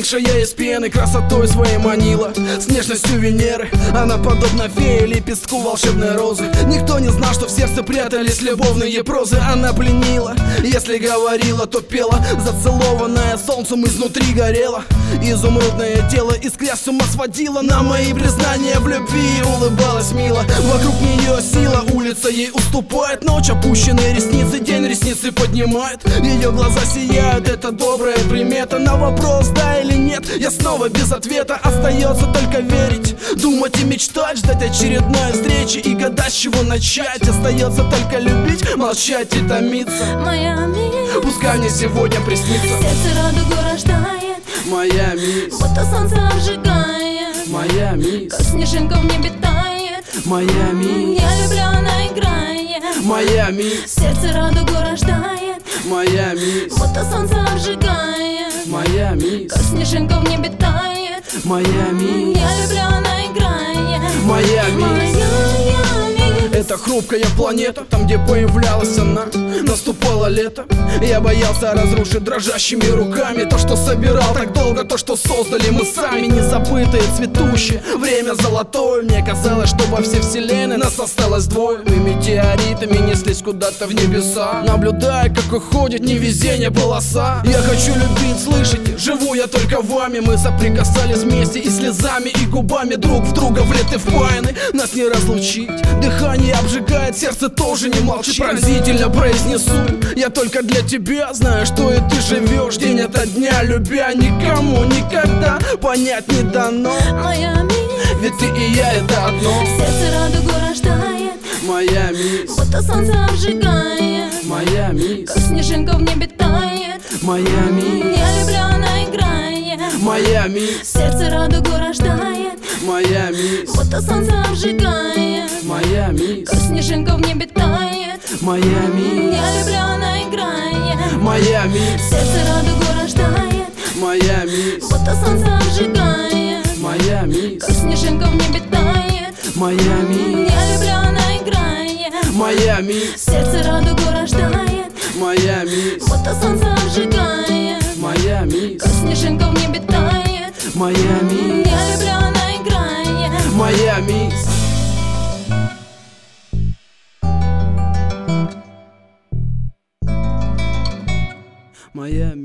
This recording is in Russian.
Вышедшая из пены, красотой своей манила, с нежностью Венеры. Она подобна фее, лепестку волшебной розы. Никто не знал, что в сердце прятались любовные прозы. Она пленила, если говорила, то пела. Зацелованная солнцем изнутри горела. Изумрудное тело искрясь с ума сводила. На мои признания в любви улыбалась мило. Вокруг нее сила, улица ей уступает. Ночь, опущенные ресницы, день ресницы поднимает. Ее глаза сияют, это добрая примета. На вопрос да или нет, я снова без ответа. Остается только верить, думать и мечтать, ждать очередной встречи и гадать, с чего начать. Остается только любить, молчать и томиться. Моя мисс, пускай мне сегодня приснится. сердце радугу рождает, моя мисс, будто солнце обжигает, моя мисс, как снежинка в небе тает. моя мисс, Я люблю, она играет, моя мисс, сердце радугу рождает, моя мисс, будто солнце обжигает, моя мисс, как снежинка в небе тает. моя мисс, Я люблю, она играет, моя мисс. моя мисс. Это хрупкая планета, там, где появлялась она, наступало лето. Я боялся разрушить дрожащими руками то, что собирал так долго, то, что создали мы сами. Незабытое, цветущее, время золотое. Мне казалось, что во всей вселенной нас осталось двое. Мы метеоритами неслись куда-то в небеса, наблюдая, как уходит невезение полоса. Я хочу любить, слышите, живу я только вами. Мы соприкасались вместе и слезами, и губами друг в друга влиты в впаяны. Нас не разлучить, дыхание обжигает, сердце тоже не молчит. Пронзительно произнесу, я только для тебя знаю, что и ты живешь день ото дня, любя никому никогда понять не дано. Моя мисс, Ведь ты и я это одно. сердце радугу рождает, Моя мисс, будто солнце обжигает, моя мисс, как снежинка в небе тает. моя мисс, Я люблю, она играет, моя мисс, сердце радугу рождает, моя мисс, будто солнце обжигает, моя мисс, как снежинка в небе тает. моя мисс, Я люблю, она играет, моя мисс, сердце радугу рождает, моя мисс, будто солнце обжигает, моя мисс, как снежинка в небе тает. моя мисс, Я люблю, она играет, моя мисс, сердце радугу рождает, моя мисс, будто солнце обжигает, моя мисс, как снежинка в небе тает. моя мисс, Я люблю, она играет, моя мисс. Моя